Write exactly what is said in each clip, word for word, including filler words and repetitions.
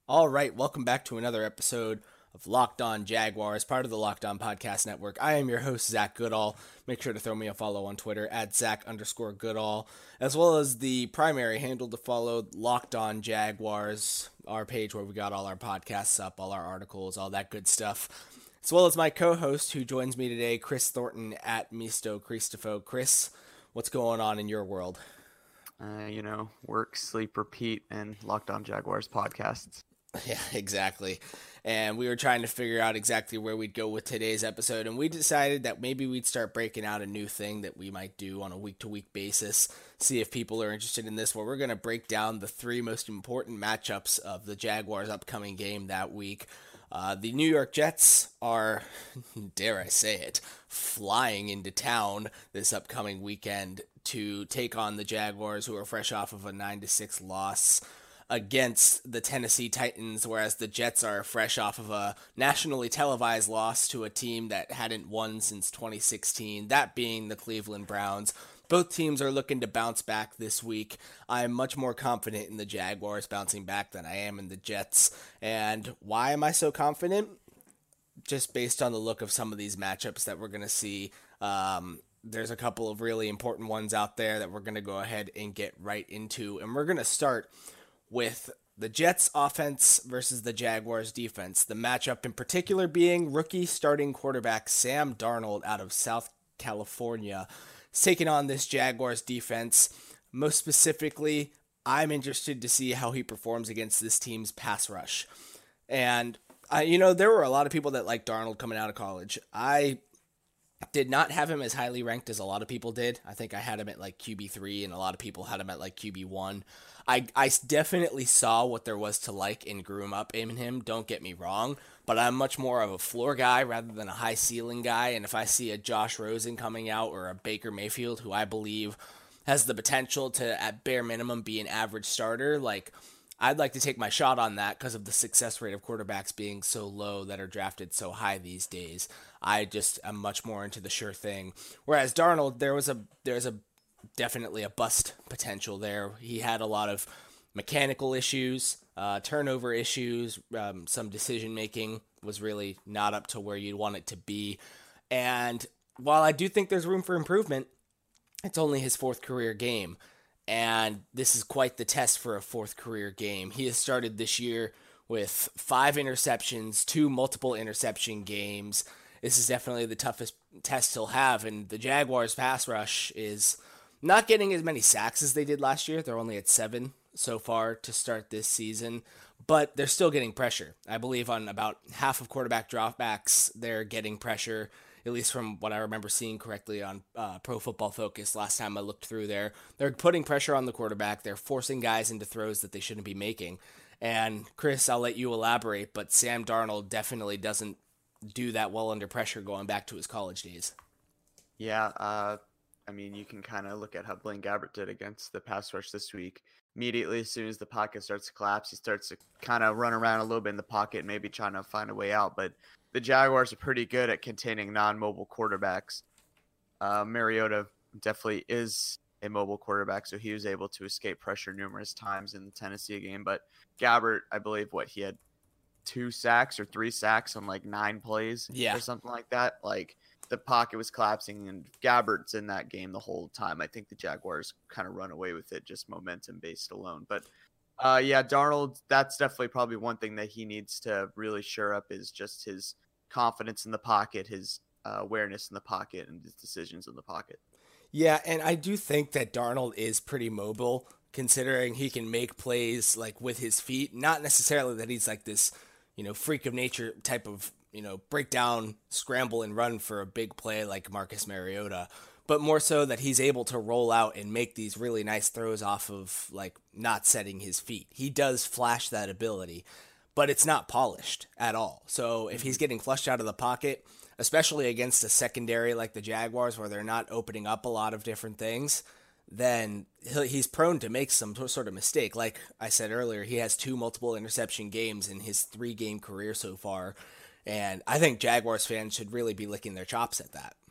All right, welcome back to another episode of Locked On Jaguars, part of the Locked On Podcast Network. I am your host, Zach Goodall. Make sure to throw me a follow on Twitter at Zach underscore Goodall, as well as the primary handle to follow, Locked On Jaguars, our page where we got all our podcasts up, all our articles, all that good stuff, as well as my co-host who joins me today, Chris Thornton at Misto Christopho. Chris, what's going on in your world? Uh, you know, work, sleep, repeat, and Locked On Jaguars podcasts. Yeah, exactly. And we were trying to figure out exactly where we'd go with today's episode, and we decided that maybe we'd start breaking out a new thing that we might do on a week-to-week basis, see if people are interested in this, where we're going to break down the three most important matchups of the Jaguars' upcoming game that week. Uh, the New York Jets are, dare I say it, flying into town this upcoming weekend to take on the Jaguars, who are fresh off of a nine to six loss against the Tennessee Titans, whereas the Jets are fresh off of a nationally televised loss to a team that hadn't won since twenty sixteen, that being the Cleveland Browns. Both teams are looking to bounce back this week. I'm much more confident in the Jaguars bouncing back than I am in the Jets. And why am I so confident? Just based on the look of some of these matchups that we're going to see. Um, there's a couple of really important ones out there that we're going to go ahead and get right into. And we're going to start with the Jets offense versus the Jaguars defense. The matchup in particular being rookie starting quarterback Sam Darnold out of South California taking on this Jaguars defense. Most specifically, I'm interested to see how he performs against this team's pass rush. And, I, you know, there were a lot of people that liked Darnold coming out of college. I did not have him as highly ranked as a lot of people did. I think I had him at like Q B three, and a lot of people had him at like Q B one. I, I definitely saw what there was to like and grew him up in him, don't get me wrong, but I'm much more of a floor guy rather than a high ceiling guy, and if I see a Josh Rosen coming out or a Baker Mayfield, who I believe has the potential to, at bare minimum, be an average starter, like, I'd like to take my shot on that because of the success rate of quarterbacks being so low that are drafted so high these days. I just am much more into the sure thing. Whereas Darnold, there was a there's a definitely a bust potential there. He had a lot of mechanical issues, uh, turnover issues, um, some decision making was really not up to where you'd want it to be. And while I do think there's room for improvement, it's only his fourth career game. And this is quite the test for a fourth career game. He has started this year with five interceptions, two multiple interception games. This is definitely the toughest test he'll have. And the Jaguars' pass rush is not getting as many sacks as they did last year. They're only at seven so far to start this season, but they're still getting pressure. I believe on about half of quarterback dropbacks, they're getting pressure, at least from what I remember seeing correctly on uh, Pro Football Focus last time I looked through there. They're putting pressure on the quarterback. They're forcing guys into throws that they shouldn't be making. And Chris, I'll let you elaborate, but Sam Darnold definitely doesn't do that well under pressure going back to his college days. Yeah, uh, I mean, you can kind of look at how Blaine Gabbert did against the pass rush this week. Immediately, as soon as the pocket starts to collapse, he starts to kind of run around a little bit in the pocket, maybe trying to find a way out. But the Jaguars are pretty good at containing non-mobile quarterbacks. Uh, Mariota definitely is a mobile quarterback, so he was able to escape pressure numerous times in the Tennessee game. But Gabbert, I believe, what, he had two sacks or three sacks on like nine plays yeah. or something like that. Like, the pocket was collapsing, and Gabbert's in that game the whole time. I think the Jaguars kind of run away with it, just momentum-based alone. But, uh, yeah, Darnold, that's definitely probably one thing that he needs to really shore up is just his confidence in the pocket, his uh, awareness in the pocket, and his decisions in the pocket. Yeah, and I do think that Darnold is pretty mobile, considering he can make plays like with his feet. Not necessarily that he's like this, you know, freak of nature type of, you know, break down, scramble, and run for a big play like Marcus Mariota, but more so that he's able to roll out and make these really nice throws off of like not setting his feet. He does flash that ability, but it's not polished at all. So if he's getting flushed out of the pocket, especially against a secondary like the Jaguars where they're not opening up a lot of different things, then he's prone to make some sort of mistake. Like I said earlier, he has two multiple interception games in his three-game career so far, and I think Jaguars fans should really be licking their chops at that.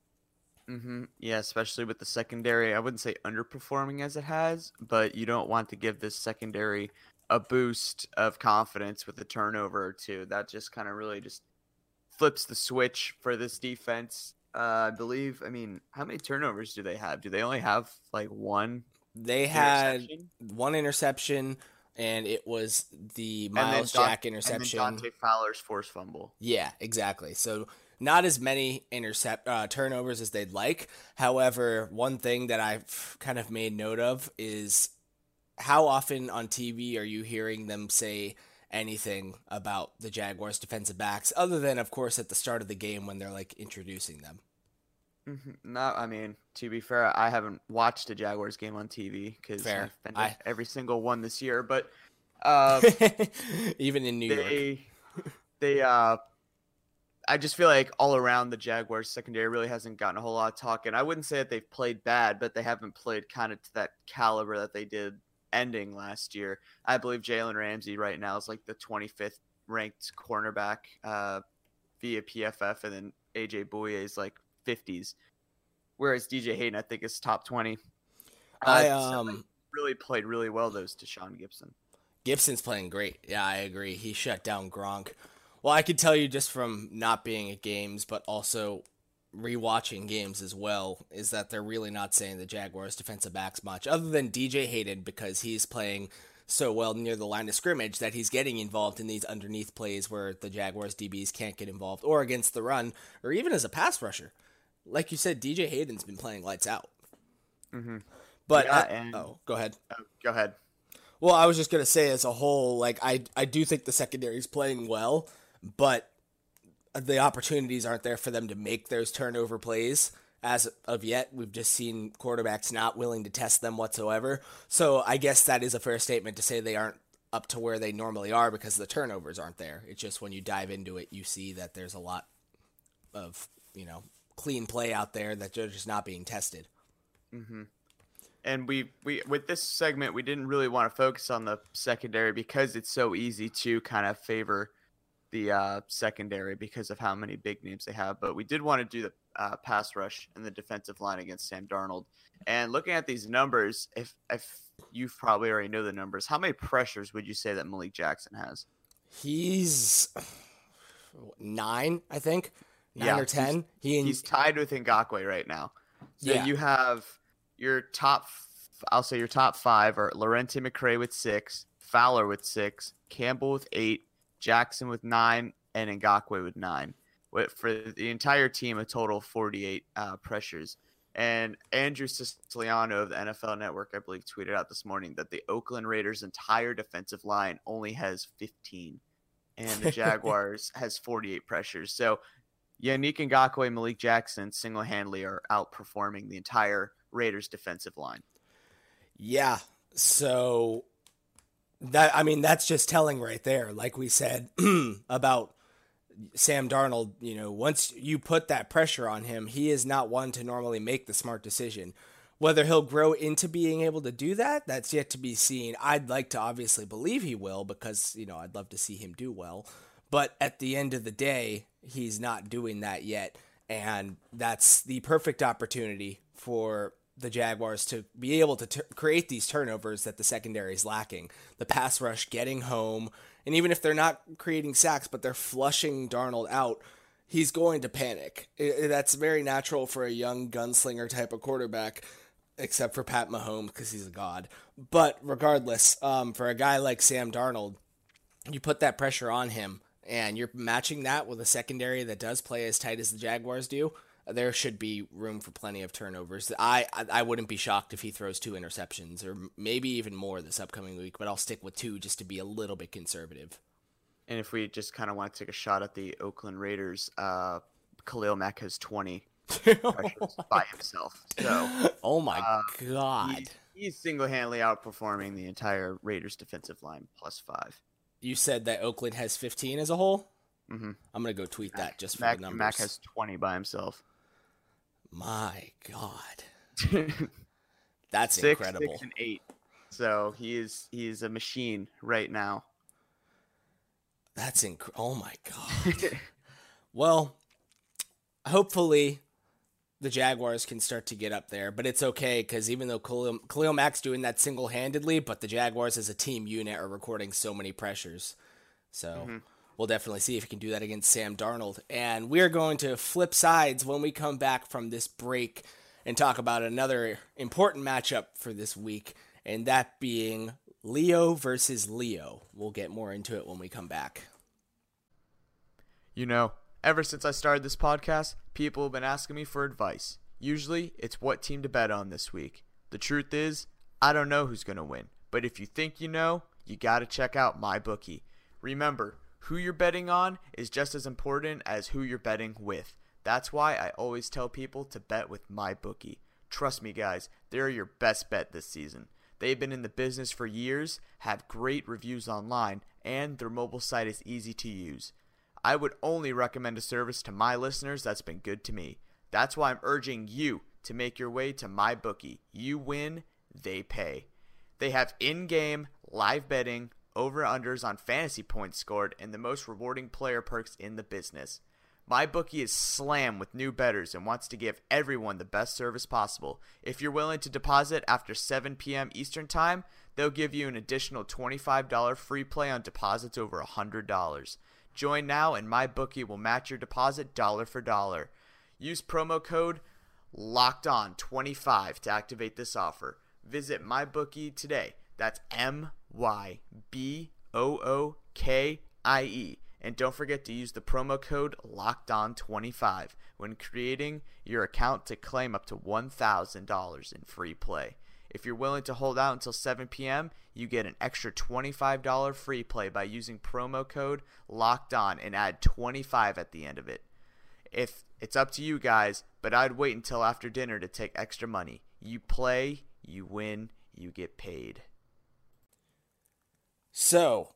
Mm-hmm. Yeah, especially with the secondary. I wouldn't say underperforming as it has, but you don't want to give this secondary a boost of confidence with a turnover or two. That just kind of really just flips the switch for this defense. Uh, I believe, I mean, how many turnovers do they have? Do they only have like one? They had one interception, and it was the Miles Don- Jack interception. And then Dante Fowler's forced fumble. Yeah, exactly. So not as many intercept uh, turnovers as they'd like. However, one thing that I've kind of made note of is how often on T V are you hearing them say anything about the Jaguars defensive backs, other than, of course, at the start of the game when they're like introducing them? Mm-hmm. No, I mean, to be fair, I haven't watched a Jaguars game on T V because I've been to I... every single one this year. But uh, even in New they, York, they, uh, I just feel like all around the Jaguars secondary really hasn't gotten a whole lot of talk. And I wouldn't say that they've played bad, but they haven't played kind of to that caliber that they did ending last year. I believe Jalen Ramsey right now is like the twenty-fifth ranked cornerback uh, via P F F, and then A J Bouye is like fifties, whereas D J Hayden I think is top twenty. Uh, I um so really played really well those to Sean Gibson. Gibson's playing great. Yeah, I agree. He shut down Gronk. Well, I could tell you just from not being at games, but also rewatching games as well, is that they're really not saying the Jaguars defensive backs much, other than D J Hayden, because he's playing so well near the line of scrimmage that he's getting involved in these underneath plays where the Jaguars D Bs can't get involved, or against the run, or even as a pass rusher. Like you said, D J Hayden's been playing lights out. Mm-hmm. But yeah, I, and, oh, go ahead. Oh, go ahead. Well, I was just gonna say, as a whole, like I, I do think the secondary's playing well, but the opportunities aren't there for them to make those turnover plays. As of yet, we've just seen quarterbacks not willing to test them whatsoever. So I guess that is a fair statement to say they aren't up to where they normally are because the turnovers aren't there. It's just when you dive into it, you see that there's a lot of, you know, clean play out there that they're just not being tested. Mm-hmm. And we, we with this segment, we didn't really want to focus on the secondary because it's so easy to kind of favor the uh, secondary because of how many big names they have. But we did want to do the uh, pass rush and the defensive line against Sam Darnold. And looking at these numbers, if if you probably already know the numbers, how many pressures would you say that Malik Jackson has? He's nine, I think. Nine yeah, or ten. He's, he he's tied with Ngakoue right now. So yeah. You have your top, I'll say your top five are Lorente McCray with six, Fowler with six, Campbell with eight, Jackson with nine, and Ngakoue with nine. For the entire team, a total of forty-eight uh, pressures. And Andrew Siciliano of the N F L Network, I believe, tweeted out this morning that the Oakland Raiders' entire defensive line only has fifteen, and the Jaguars has forty-eight pressures. So Yannick Ngakoue and Malik Jackson single-handedly are outperforming the entire Raiders' defensive line. Yeah, so that I mean that's just telling right there. Like we said about Sam Darnold, you know, once you put that pressure on him, he is not one to normally make the smart decision. Whether he'll grow into being able to do that, that's yet to be seen. I'd like to obviously believe he will because, you know, I'd love to see him do well. But at the end of the day, he's not doing that yet. And that's the perfect opportunity for the Jaguars to be able to t- create these turnovers that the secondary is lacking. The pass rush getting home, and even if they're not creating sacks, but they're flushing Darnold out, he's going to panic. It, that's very natural for a young gunslinger type of quarterback, except for Pat Mahomes because he's a god. But regardless, um, for a guy like Sam Darnold, you put that pressure on him, and you're matching that with a secondary that does play as tight as the Jaguars do, there should be room for plenty of turnovers. I, I I wouldn't be shocked if he throws two interceptions or maybe even more this upcoming week, but I'll stick with two just to be a little bit conservative. And if we just kind of want to take a shot at the Oakland Raiders, uh, Khalil Mack has twenty pressures by himself. So, oh my uh, God. He's, he's single-handedly outperforming the entire Raiders defensive line plus five. You said that Oakland has fifteen as a whole? Mm-hmm. I'm going to go tweet Mac, that just for Mac, the numbers. Mac has twenty by himself. My God. That's six, incredible. Six and eight. So he is he is a machine right now. That's incredible. Oh my God. Well, hopefully the Jaguars can start to get up there, but it's okay because even though Khalil, Khalil Mack's doing that single-handedly, but the Jaguars as a team unit are recording so many pressures. So mm-hmm. we'll definitely see if he can do that against Sam Darnold. And we're going to flip sides when we come back from this break and talk about another important matchup for this week, and that being Leo versus Leo. We'll get more into it when we come back. You know, ever since I started this podcast, people have been asking me for advice. Usually, it's what team to bet on this week. The truth is, I don't know who's going to win. But if you think you know, you got to check out MyBookie. Remember, who you're betting on is just as important as who you're betting with. That's why I always tell people to bet with MyBookie. Trust me, guys, they're your best bet this season. They've been in the business for years, have great reviews online, and their mobile site is easy to use. I would only recommend a service to my listeners that's been good to me. That's why I'm urging you to make your way to MyBookie. You win, they pay. They have in-game, live betting, over-unders on fantasy points scored, and the most rewarding player perks in the business. MyBookie is slammed with new bettors and wants to give everyone the best service possible. If you're willing to deposit after seven p.m. Eastern Time, they'll give you an additional twenty-five dollars free play on deposits over one hundred dollars. Join now and MyBookie will match your deposit dollar for dollar. Use promo code locked on twenty-five to activate this offer. Visit MyBookie today. That's M Y B O O K I E. And don't forget to use the promo code locked on twenty-five when creating your account to claim up to one thousand dollars in free play. If you're willing to hold out until seven p.m., you get an extra twenty-five dollars free play by using promo code LOCKEDON and add twenty-five at the end of it. If it's up to you guys, but I'd wait until after dinner to take extra money. You play, you win, you get paid. So,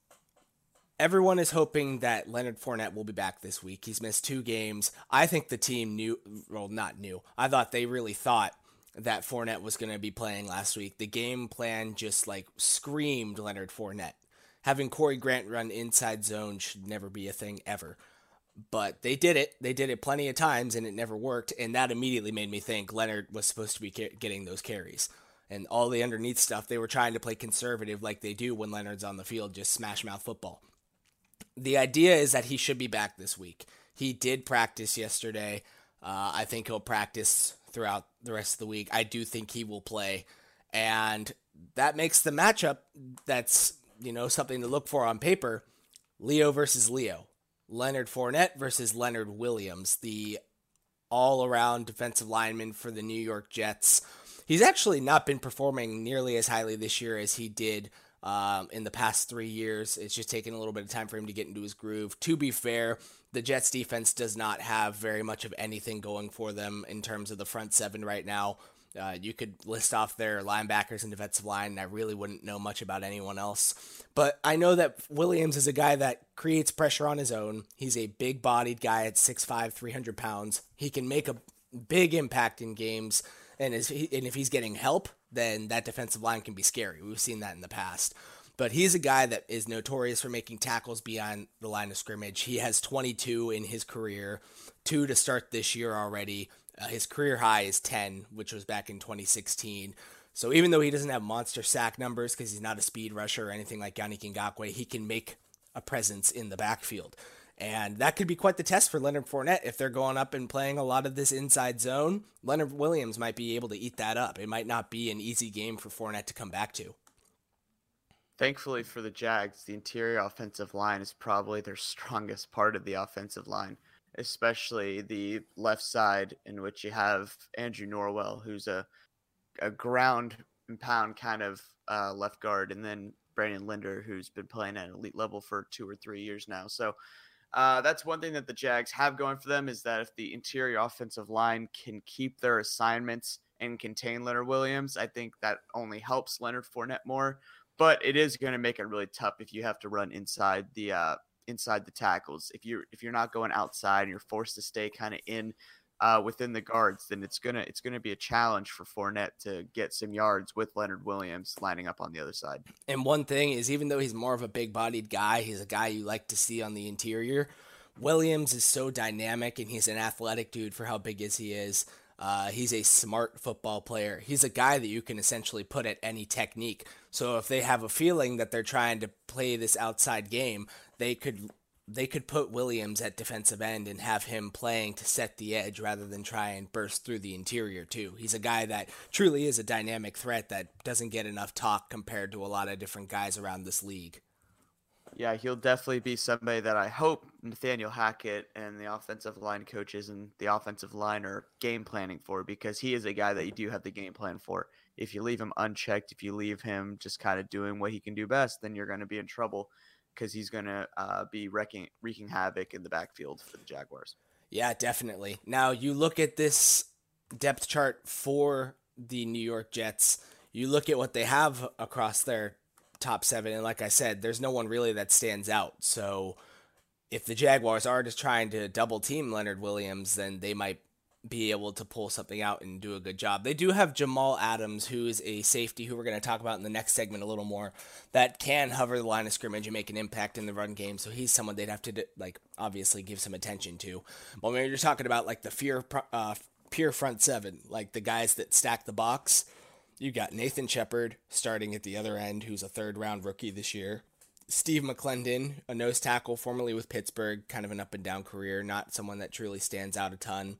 everyone is hoping that Leonard Fournette will be back this week. He's missed two games. I think the team knew, well, not knew. I thought they really thought that Fournette was going to be playing last week. The game plan just like screamed Leonard Fournette. Having Corey Grant run inside zone should never be a thing ever. But they did it. They did it plenty of times and it never worked. And that immediately made me think Leonard was supposed to be getting those carries. And all the underneath stuff, they were trying to play conservative like they do when Leonard's on the field, just smash mouth football. The idea is that he should be back this week. He did practice yesterday. Uh, I think he'll practice throughout the rest of the week. I do think he will play. And that makes the matchup that's, you know, something to look for on paper. Leo versus Leo. Leonard Fournette versus Leonard Williams, the all-around defensive lineman for the New York Jets. He's actually not been performing nearly as highly this year as he did Um, in the past three years. It's just taken a little bit of time for him to get into his groove. To be fair, the Jets defense does not have very much of anything going for them in terms of the front seven right now. Uh, you could list off their linebackers and defensive line, and I really wouldn't know much about anyone else. But I know that Williams is a guy that creates pressure on his own. He's a big-bodied guy at six five, three hundred pounds. He can make a big impact in games, and, is he, and if he's getting help, then that defensive line can be scary. We've seen that in the past. But he's a guy that is notorious for making tackles beyond the line of scrimmage. He has twenty-two in his career, two to start this year already. Uh, his career high is ten, which was back in twenty sixteen. So even though he doesn't have monster sack numbers because he's not a speed rusher or anything like Yannick Ngakoue, he can make a presence in the backfield. And that could be quite the test for Leonard Fournette. If they're going up and playing a lot of this inside zone, Leonard Williams might be able to eat that up. It might not be an easy game for Fournette to come back to. Thankfully for the Jags, the interior offensive line is probably their strongest part of the offensive line, especially the left side in which you have Andrew Norwell, who's a, a ground and pound kind of uh, left guard, and then Brandon Linder, who's been playing at an elite level for two or three years now. So Uh, that's one thing that the Jags have going for them, is that if the interior offensive line can keep their assignments and contain Leonard Williams, I think that only helps Leonard Fournette more. But it is going to make it really tough if you have to run inside the uh, inside the tackles. If you're if you're not going outside and you're forced to stay kind of in uh, within the guards, then it's gonna it's gonna be a challenge for Fournette to get some yards with Leonard Williams lining up on the other side. And one thing is, even though he's more of a big-bodied guy, he's a guy you like to see on the interior. Williams is so dynamic, and he's an athletic dude for how big as he is. Uh, he's a smart football player. He's a guy that you can essentially put at any technique. So if they have a feeling that they're trying to play this outside game, they could they could put Williams at defensive end and have him playing to set the edge rather than try and burst through the interior too. He's a guy that truly is a dynamic threat that doesn't get enough talk compared to a lot of different guys around this league. Yeah, he'll definitely be somebody that I hope Nathaniel Hackett and the offensive line coaches and the offensive line are game planning for, because he is a guy that you do have the game plan for. If you leave him unchecked, if you leave him just kind of doing what he can do best, then you're going to be in trouble, because he's going to uh, be wrecking, wreaking havoc in the backfield for the Jaguars. Yeah, definitely. Now, you look at this depth chart for the New York Jets, you look at what they have across their top seven, and like I said, there's no one really that stands out. So if the Jaguars are just trying to double team Leonard Williams, then they might be able to pull something out and do a good job. They do have Jamal Adams, who is a safety who we're going to talk about in the next segment a little more, that can hover the line of scrimmage and make an impact in the run game. So he's someone they'd have to, like, obviously give some attention to. But when you're talking about, like, the fear, uh, pure front seven, like the guys that stack the box, you got Nathan Shepard starting at the other end, who's a third-round rookie this year. Steve McClendon, a nose tackle formerly with Pittsburgh, kind of an up-and-down career, not someone that truly stands out a ton.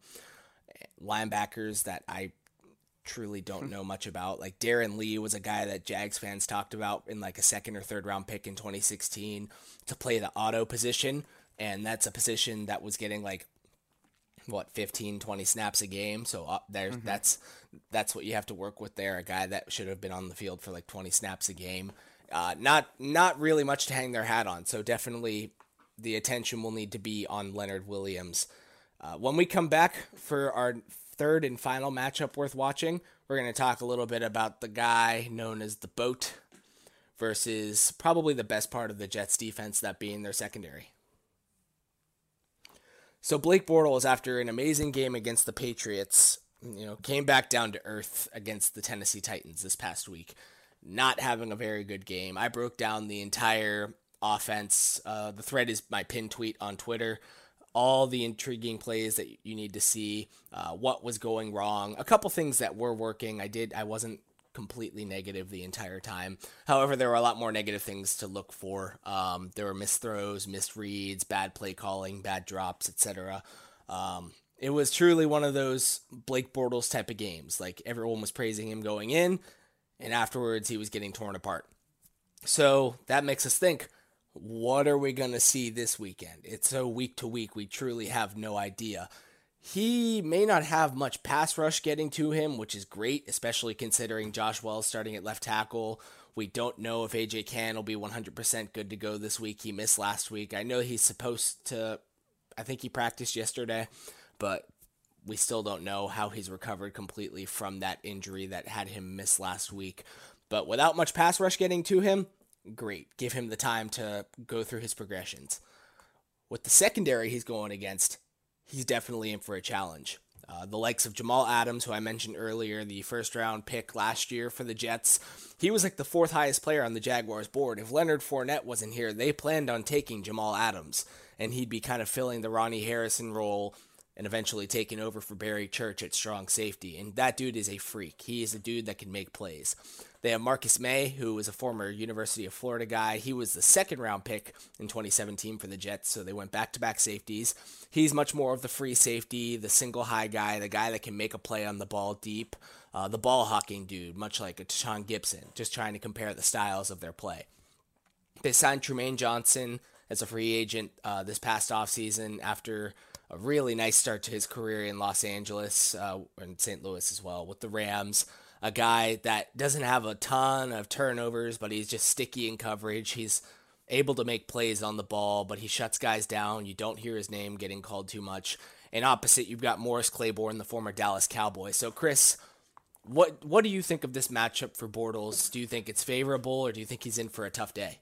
Linebackers that I truly don't know much about. Like Darren Lee was a guy that Jags fans talked about in like a second or third round pick in twenty sixteen to play the auto position. And that's a position that was getting like, what, fifteen, twenty snaps a game. So uh, there, mm-hmm. that's that's what you have to work with there. A guy that should have been on the field for like twenty snaps a game. Uh, not not really much to hang their hat on. So definitely the attention will need to be on Leonard Williams. Uh, when we come back for our third and final matchup worth watching, we're going to talk a little bit about the guy known as the Boat versus probably the best part of the Jets defense, that being their secondary. So Blake Bortles, after an amazing game against the Patriots, you know, came back down to earth against the Tennessee Titans this past week, not having a very good game. I broke down the entire offense. Uh, the thread is my pinned tweet on Twitter. All the intriguing plays that you need to see, uh, what was going wrong, a couple things that were working. I did, I wasn't completely negative the entire time. However, there were a lot more negative things to look for. Um, there were missed throws, missed reads, bad play calling, bad drops, et cetera. Um, it was truly one of those Blake Bortles type of games. Like everyone was praising him going in, and afterwards he was getting torn apart. So that makes us think, what are we going to see this weekend? It's so week to week, we truly have no idea. He may not have much pass rush getting to him, which is great, especially considering Josh Wells starting at left tackle. We don't know if A J Cann will be one hundred percent good to go this week. He missed last week. I know he's supposed to, I think he practiced yesterday, but we still don't know how he's recovered completely from that injury that had him miss last week. But without much pass rush getting to him, great. Give him the time to go through his progressions. With the secondary he's going against, he's definitely in for a challenge. Uh, the likes of Jamal Adams, who I mentioned earlier, the first round pick last year for the Jets, he was like the fourth highest player on the Jaguars board. If Leonard Fournette wasn't here, they planned on taking Jamal Adams, and he'd be kind of filling the Ronnie Harrison role and eventually taking over for Barry Church at strong safety. And that dude is a freak. He is a dude that can make plays. They have Marcus May, who is a former University of Florida guy. He was the second round pick in twenty seventeen for the Jets, so they went back-to-back safeties. He's much more of the free safety, the single high guy, the guy that can make a play on the ball deep, uh, the ball hawking dude, much like a Tashawn Gibson, just trying to compare the styles of their play. They signed Trumaine Johnson as a free agent uh, this past offseason after a really nice start to his career in Los Angeles uh, and Saint Louis as well with the Rams. A guy that doesn't have a ton of turnovers, but he's just sticky in coverage. He's able to make plays on the ball, but he shuts guys down. You don't hear his name getting called too much. And opposite, you've got Morris Claiborne, the former Dallas Cowboy. So, Chris, what what do you think of this matchup for Bortles? Do you think it's favorable, or do you think he's in for a tough day?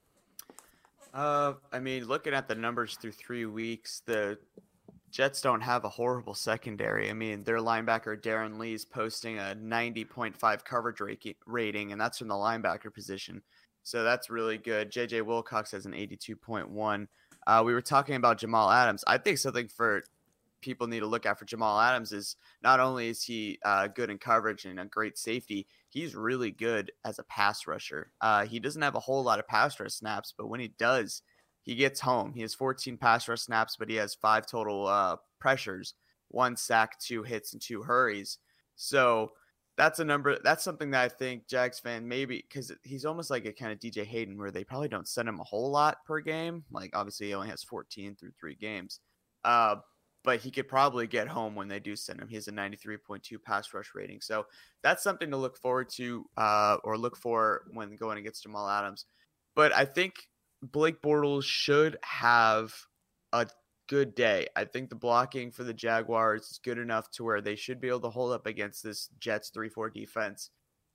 Uh, I mean, looking at the numbers through three weeks, the Jets don't have a horrible secondary. I mean, their linebacker Darren Lee's posting a ninety point five coverage rating, and that's from the linebacker position. So that's really good. J J Wilcox has an eighty-two point one. Uh, we were talking about Jamal Adams. I think something for people need to look at for Jamal Adams is not only is he uh, good in coverage and a great safety, he's really good as a pass rusher. Uh, he doesn't have a whole lot of pass rush snaps, but when he does, he gets home. He has fourteen pass rush snaps, but he has five total uh, pressures, one sack, two hits, and two hurries. So that's a number. That's something that I think Jags fan maybe, because he's almost like a kind of D J Hayden where they probably don't send him a whole lot per game. Like obviously he only has fourteen through three games. Uh, but he could probably get home when they do send him. He has a ninety-three point two pass rush rating. So that's something to look forward to uh, or look for when going against Jamal Adams. But I think Blake Bortles should have a good day. I think the blocking for the Jaguars is good enough to where they should be able to hold up against this Jets three four defense.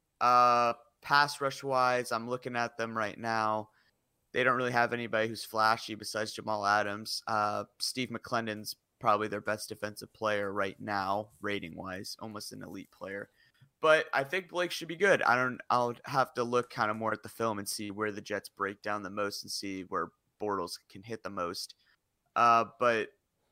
Uh, pass rush wise, I'm looking at them right now. They don't really have anybody who's flashy besides Jamal Adams. Uh, Steve McClendon's probably their best defensive player right now, rating wise, almost an elite player. But I think Blake should be good. I don't. I'll have to look kind of more at the film and see where the Jets break down the most and see where Bortles can hit the most. Uh, but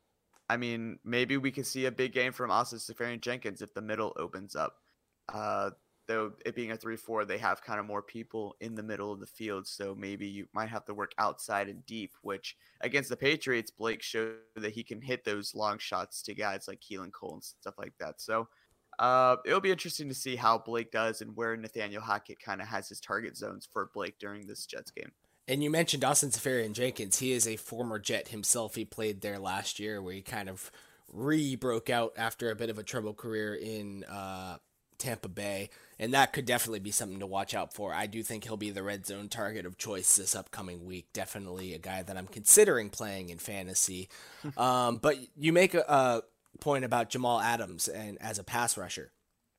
I mean, maybe we could see a big game from Austin Seferian-Jenkins if the middle opens up. Uh, though it being a three four, they have kind of more people in the middle of the field, so maybe you might have to work outside and deep, which against the Patriots, Blake showed that he can hit those long shots to guys like Keelan Cole and stuff like that. So uh, it'll be interesting to see how Blake does and where Nathaniel Hackett kind of has his target zones for Blake during this Jets game. And you mentioned Austin Seferian-Jenkins. He is a former Jet himself. He played there last year where he kind of re-broke out after a bit of a troubled career in uh, Tampa Bay. And that could definitely be something to watch out for. I do think he'll be the red zone target of choice this upcoming week. Definitely a guy that I'm considering playing in fantasy. um, but you make a, a point about Jamal Adams and as a pass rusher.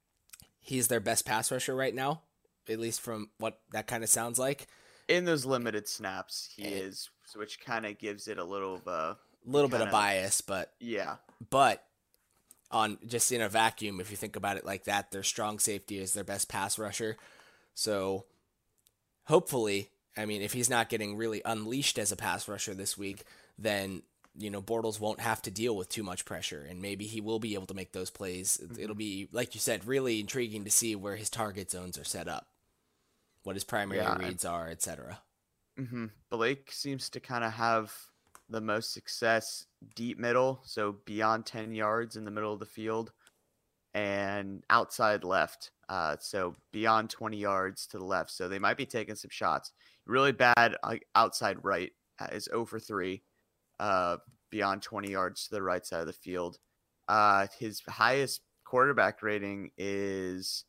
He's their best pass rusher right now, at least from what that kind of sounds like. In those limited snaps, he and, is, which kind of gives it a little of a little bit of bias, but yeah. But on just in a vacuum, if you think about it like that, their strong safety is their best pass rusher. So hopefully, I mean, if he's not getting really unleashed as a pass rusher this week, then you know Bortles won't have to deal with too much pressure, and maybe he will be able to make those plays. Mm-hmm. It'll be, like you said, really intriguing to see where his target zones are set up, what his primary yeah, reads are, et cetera. Mm-hmm. Blake seems to kind of have the most success deep middle, so beyond ten yards in the middle of the field, and outside left, uh, so beyond twenty yards to the left. So they might be taking some shots. Really bad uh, outside right uh, is zero for three, uh, beyond twenty yards to the right side of the field. Uh, his highest quarterback rating is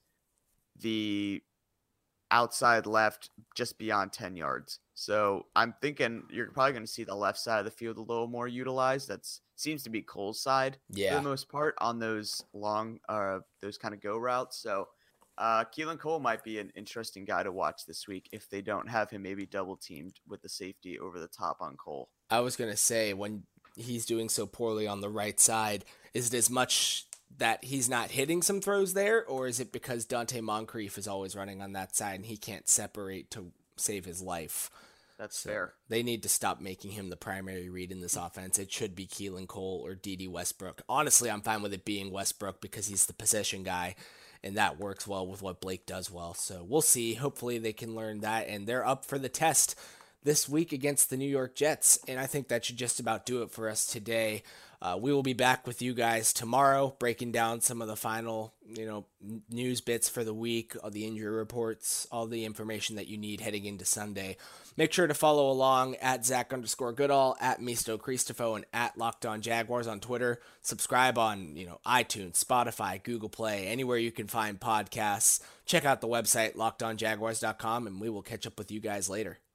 the outside left just beyond ten yards. So I'm thinking you're probably going to see the left side of the field a little more utilized. That seems to be Cole's side yeah. for the most part on those long, uh, those kind of go routes. So uh, Keelan Cole might be an interesting guy to watch this week if they don't have him maybe double teamed with the safety over the top on Cole. I was going to say, when he's doing so poorly on the right side, is it as much that he's not hitting some throws there, or is it because Dante Moncrief is always running on that side and he can't separate to save his life? That's so fair. They need to stop making him the primary read in this offense. It should be Keelan Cole or D D Westbrook. Honestly, I'm fine with it being Westbrook because he's the possession guy, and that works well with what Blake does well. So we'll see. Hopefully they can learn that, and they're up for the test this week against the New York Jets, and I think that should just about do it for us today. Uh, we will be back with you guys tomorrow, breaking down some of the final, you know, n- news bits for the week, all the injury reports, all the information that you need heading into Sunday. Make sure to follow along at Zach underscore Goodall, at Misto Cristofo, and at Locked On Jaguars on Twitter. Subscribe on, you know, iTunes, Spotify, Google Play, anywhere you can find podcasts. Check out the website, locked on jaguars dot com, and we will catch up with you guys later.